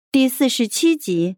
第47集。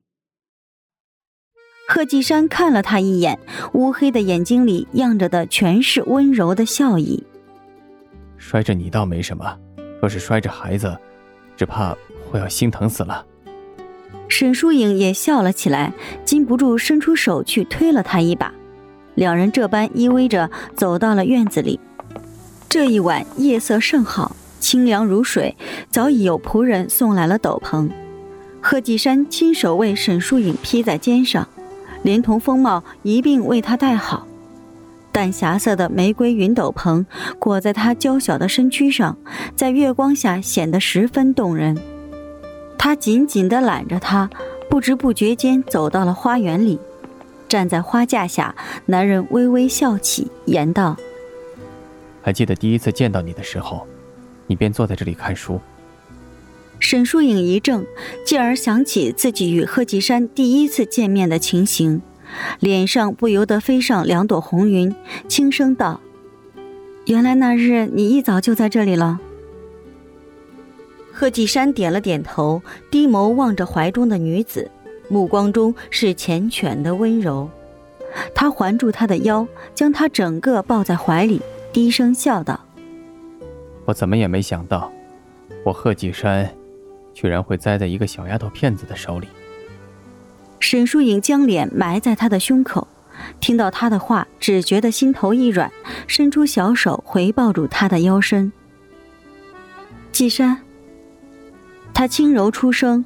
贺继山看了他一眼，乌黑的眼睛里漾着的全是温柔的笑意。 摔着你倒没什么，若是摔着孩子，只怕会要心疼死了。 沈疏影也笑了起来，禁不住伸出手去推了他一把。两人这般依偎着走到了院子里。这一晚夜色甚好，清凉如水，早已有仆人送来了斗篷。贺继山亲手为沈疏影披在肩上，连同风帽一并为她戴好。淡霞色的玫瑰云斗篷裹在她娇小的身躯上，在月光下显得十分动人。他紧紧地揽着她，不知不觉间走到了花园里。站在花架下，男人微微笑起，言道： 还记得第一次见到你的时候，你便坐在这里看书。 沈疏影一怔，继而想起自己与贺继山第一次见面的情形，脸上不由得飞上两朵红云，轻声道：原来那日你一早就在这里了。贺继山点了点头，低眸望着怀中的女子，目光中是缱绻的温柔。他环住她的腰，将她整个抱在怀里，低声笑道： 我怎么也没想到，我贺继山居然会栽在一个小丫头片子的手里。 沈疏影将脸埋在他的胸口，听到他的话，只觉得心头一软，伸出小手回抱住他的腰身。继山，他轻柔出声：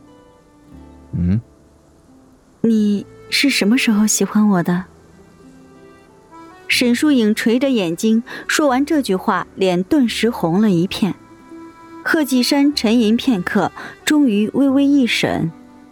你是什么时候喜欢我的？沈疏影垂着眼睛，说完这句话，脸顿时红了一片。贺继山沉吟片刻，终于微微一审：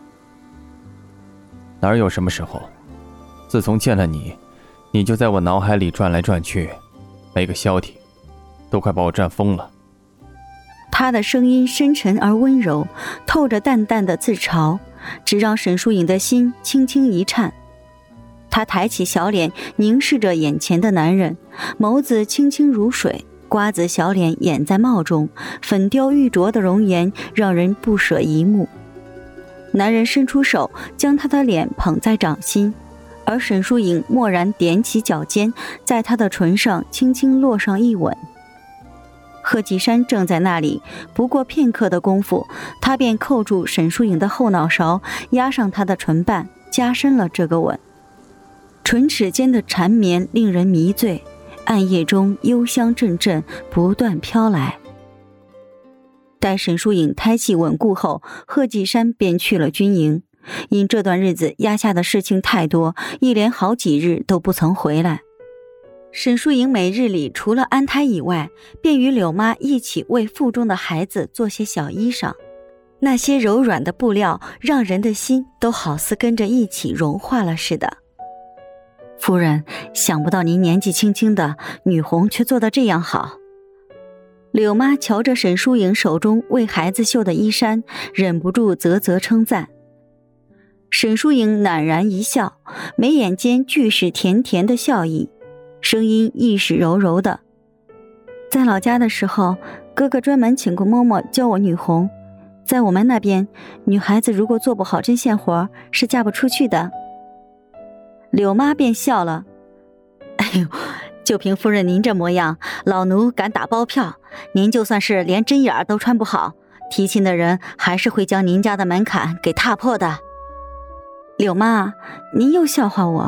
哪有什么时候，自从见了你，你就在我脑海里转来转去，没个消停，都快把我转疯了。 他的声音深沉而温柔，透着淡淡的自嘲，只让沈疏影的心轻轻一颤。她抬起小脸，凝视着眼前的男人，眸子清清如水，瓜子小脸掩在帽中，粉雕玉琢的容颜让人不舍一目。男人伸出手，将她的脸捧在掌心，而沈疏影蓦然踮起脚尖，在她的唇上轻轻落上一吻。贺继山正在那里，不过片刻的功夫，他便扣住沈疏影的后脑勺，压上她的唇瓣，加深了这个吻。唇齿间的缠绵令人迷醉，暗夜中幽香阵阵不断飘来。待沈疏影胎气稳固后，贺继山便去了军营，因这段日子压下的事情太多，一连好几日都不曾回来。沈疏影每日里除了安胎以外，便与柳妈一起为腹中的孩子做些小衣裳。那些柔软的布料让人的心都好似跟着一起融化了似的。夫人，想不到您年纪轻轻的，女红却做得这样好。柳妈瞧着沈疏影手中为孩子绣的衣衫，忍不住啧啧称赞。沈疏影赧然一笑，眉眼间俱是甜甜的笑意，声音亦是柔柔的：在老家的时候，哥哥专门请过嬷嬷教我女红，在我们那边，女孩子如果做不好针线活，是嫁不出去的。柳妈便笑了：哎呦，就凭夫人您这模样，老奴敢打包票，您就算是连针眼都穿不好，提亲的人还是会将您家的门槛给踏破的。柳妈，您又笑话我。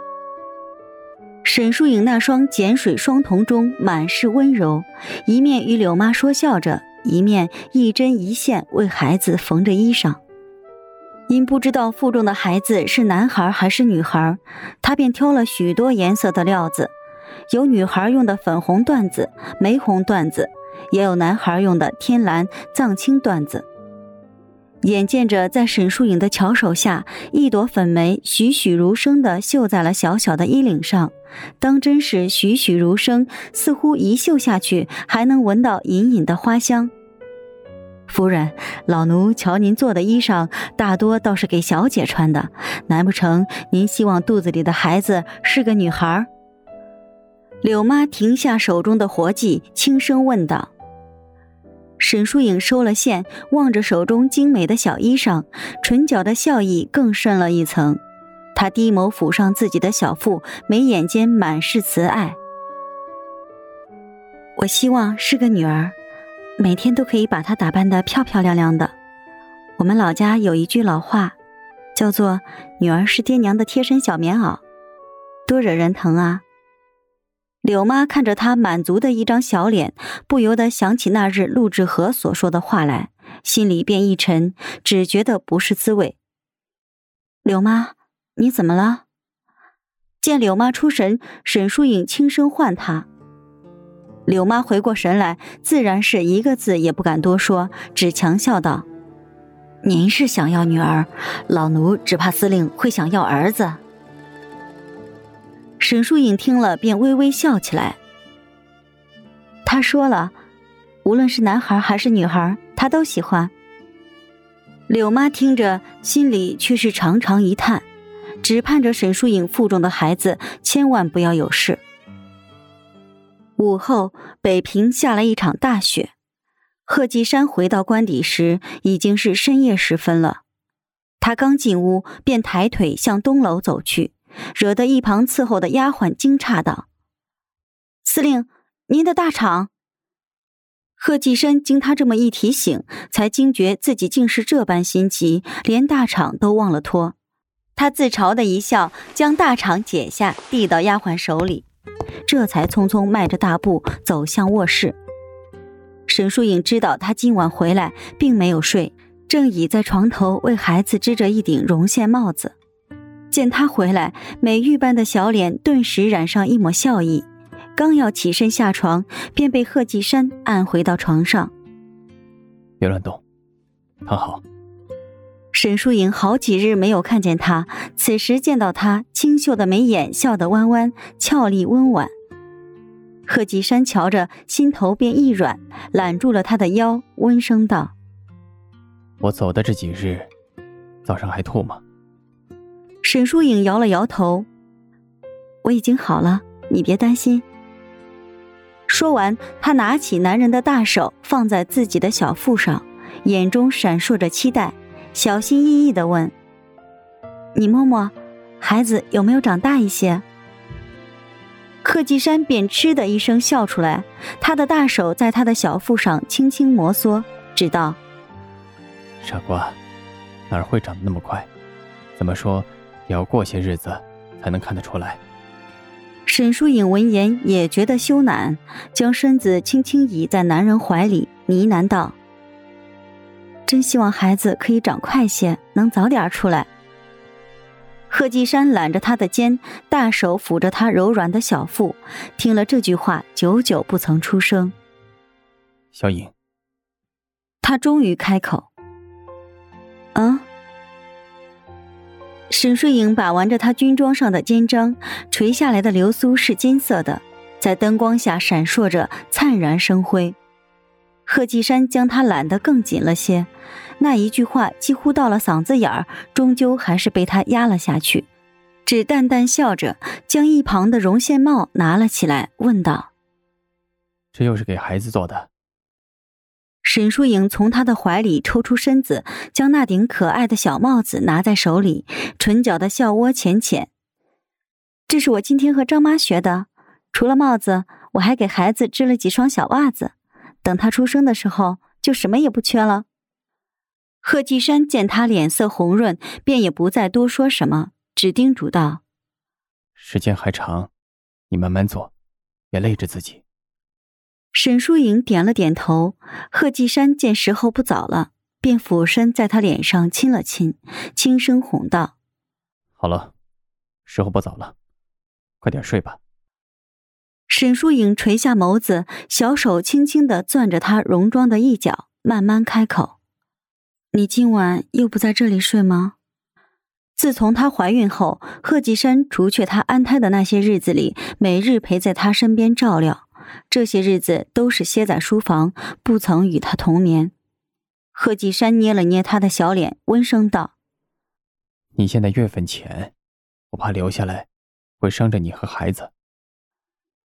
沈疏影那双碱水双瞳中满是温柔，一面与柳妈说笑着，一面一针一线为孩子缝着衣裳。因不知道腹中的孩子是男孩还是女孩，她便挑了许多颜色的料子，有女孩用的粉红缎子、玫红缎子，也有男孩用的天蓝、藏青缎子。眼见着在沈疏影的巧手下，一朵粉梅栩栩如生地绣在了小小的衣领上，当真是栩栩如生，似乎一绣下去还能闻到隐隐的花香。夫人，老奴瞧您做的衣裳大多倒是给小姐穿的，难不成您希望肚子里的孩子是个女孩？柳妈停下手中的活计，轻声问道。 沈疏影收了线，望着手中精美的小衣裳，唇角的笑意更深了一层。她低眸抚上自己的小腹，眉眼间满是慈爱。我希望是个女儿，每天都可以把她打扮得漂漂亮亮的。我们老家有一句老话，叫做女儿是爹娘的贴身小棉袄，多惹人疼啊。柳妈看着她满足的一张小脸，不由得想起那日陆志和所说的话来，心里便一沉，只觉得不是滋味。柳妈，你怎么了？见柳妈出神，沈疏影轻声唤她。柳妈回过神来，自然是一个字也不敢多说，只强笑道：您是想要女儿，老奴只怕司令会想要儿子。沈疏影听了便微微笑起来。她说了，无论是男孩还是女孩，她都喜欢。柳妈听着，心里却是长长一叹，只盼着沈疏影腹中的孩子千万不要有事。午后，北平下了一场大雪。贺继山回到官邸时，已经是深夜时分了。他刚进屋，便抬腿向东楼走去，惹得一旁伺候的丫鬟惊诧道：司令，您的大氅。贺继山经他这么一提醒，才惊觉自己竟是这般心急，连大氅都忘了脱。他自嘲的一笑，将大氅解下，递到丫鬟手里，这才匆匆迈着大步走向卧室。沈疏影知道他今晚回来并没有睡，正倚在床头为孩子织着一顶绒线帽子。见他回来，美玉般的小脸顿时染上一抹笑意，刚要起身下床，便被贺继山按回到床上。 别乱动，躺好。 沈疏影好几日没有看见他，此时见到他，清秀的眉眼笑得弯弯，俏丽温婉。贺继山瞧着，心头便一软，揽住了他的腰，温声道： 我走的这几日，早上还吐吗？ 沈疏影摇了摇头：我已经好了，你别担心。说完，他拿起男人的大手放在自己的小腹上，眼中闪烁着期待，小心翼翼地问：你摸摸，孩子有没有长大一些？贺继山便嗤的一声笑出来，他的大手在他的小腹上轻轻摩挲，只道： 傻瓜，哪儿会长得那么快？怎么说也要过些日子才能看得出来。 沈疏影闻言也觉得羞赧，将身子轻轻倚在男人怀里，呢喃道：真希望孩子可以长快些，能早点出来。贺继山揽着他的肩，大手抚着他柔软的小腹，听了这句话，久久不曾出声。 小影， 他终于开口：沈疏影把玩着他军装上的肩章，垂下来的流苏是金色的，在灯光下闪烁着，灿然生辉。贺继山将他揽得更紧了些，那一句话几乎到了嗓子眼儿，终究还是被他压了下去，只淡淡笑着，将一旁的绒线帽拿了起来，问道： 这又是给孩子做的？ 沈疏影从他的怀里抽出身子，将那顶可爱的小帽子拿在手里，唇角的笑窝浅浅。这是我今天和张妈学的，除了帽子，我还给孩子织了几双小袜子，等他出生的时候就什么也不缺了。贺继山见他脸色红润，便也不再多说什么，只叮嘱道： 时间还长，你慢慢做，别累着自己。 沈疏影点了点头，贺继山见时候不早了，便俯身在他脸上亲了亲，轻声哄道： 好了，时候不早了，快点睡吧。 沈疏影垂下眸子，小手轻轻地攥着他戎装的一角，慢慢开口：你今晚又不在这里睡吗？自从她怀孕后，贺继山除却她安胎的那些日子里，每日陪在她身边照料，这些日子都是歇在书房，不曾与她同眠。贺继山捏了捏她的小脸，温声道： 你现在月份浅，我怕留下来会伤着你和孩子。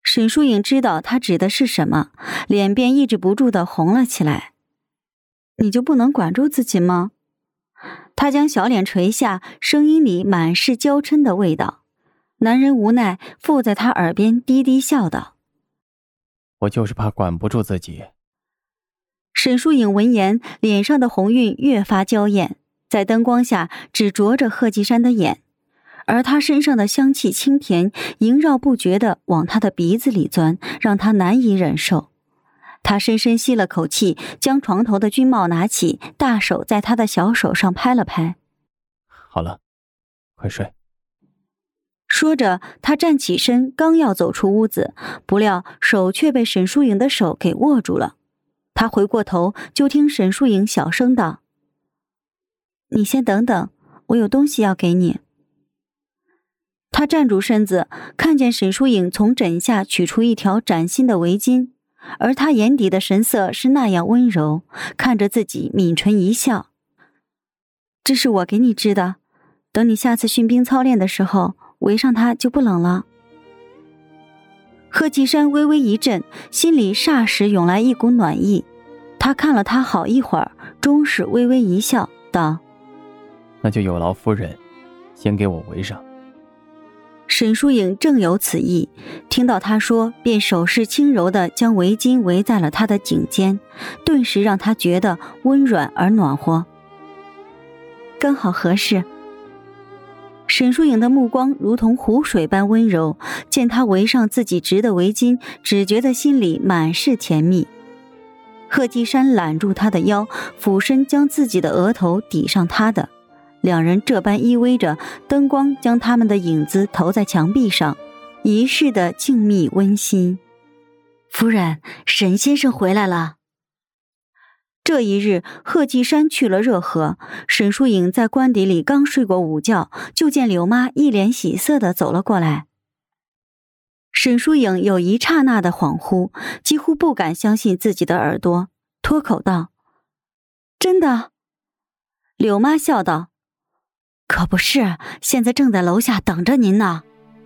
沈疏影知道他指的是什么，脸便抑制不住地红了起来。你就不能管住自己吗？他将小脸垂下，声音里满是娇嗔的味道。男人无奈附在他耳边低低笑道： 我就是怕管不住自己。 沈疏影闻言，脸上的红晕越发娇艳，在灯光下只着着贺继山的眼，而他身上的香气清甜，萦绕不绝地往他的鼻子里钻，让他难以忍受。他深深吸了口气，将床头的军帽拿起，大手在他的小手上拍了拍。 好了，快睡。 说着，他站起身，刚要走出屋子，不料手却被沈疏影的手给握住了。他回过头，就听沈疏影小声道：你先等等，我有东西要给你。他站住身子，看见沈疏影从枕下取出一条崭新的围巾，而他眼底的神色是那样温柔，看着自己抿唇一笑：这是我给你织的，等你下次训兵操练的时候，围上它就不冷了。贺继山微微一震，心里霎时涌来一股暖意。他看了他好一会儿，终是微微一笑，道： 那就有劳夫人，先给我围上。 沈疏影正有此意，听到他说，便手势轻柔地将围巾围在了他的颈间，顿时让他觉得温软而暖和。刚好合适。沈疏影的目光如同湖水般温柔，见他围上自己织的围巾，只觉得心里满是甜蜜。贺继山揽住他的腰，俯身将自己的额头抵上他的，两人这般依偎着，灯光将他们的影子投在墙壁上，一世的静谧温馨。夫人，沈先生回来了。这一日，贺继山去了热河，沈疏影在官邸里刚睡过午觉，就见柳妈一脸喜色地走了过来。沈疏影有一刹那的恍惚，几乎不敢相信自己的耳朵，脱口道：真的？柳妈笑道：可不是，现在正在楼下等着您呢。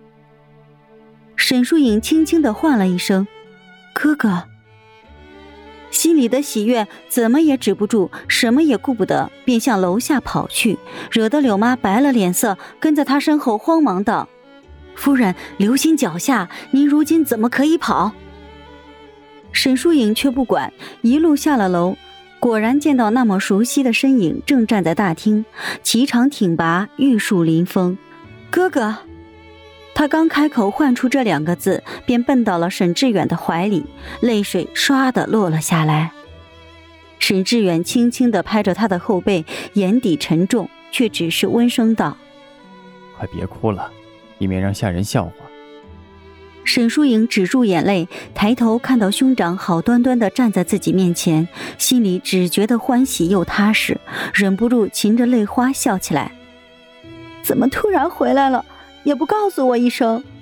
沈疏影轻轻地唤了一声：哥哥。心里的喜悦怎么也止不住，什么也顾不得，便向楼下跑去，惹得柳妈白了脸色，跟在他身后慌忙道：夫人，留心脚下，您如今怎么可以跑？沈疏影却不管，一路下了楼，果然见到那么熟悉的身影正站在大厅，颀长挺拔，玉树临风。哥哥。他刚开口唤出这两个字，便奔到了沈志远的怀里，泪水唰地落了下来。沈志远轻轻地拍着他的后背，眼底沉重，却只是温声道： 快别哭了，以免让下人笑话。 沈疏影止住眼泪，抬头看到兄长好端端地站在自己面前，心里只觉得欢喜又踏实，忍不住噙着泪花笑起来。怎么突然回来了，也不告诉我一声。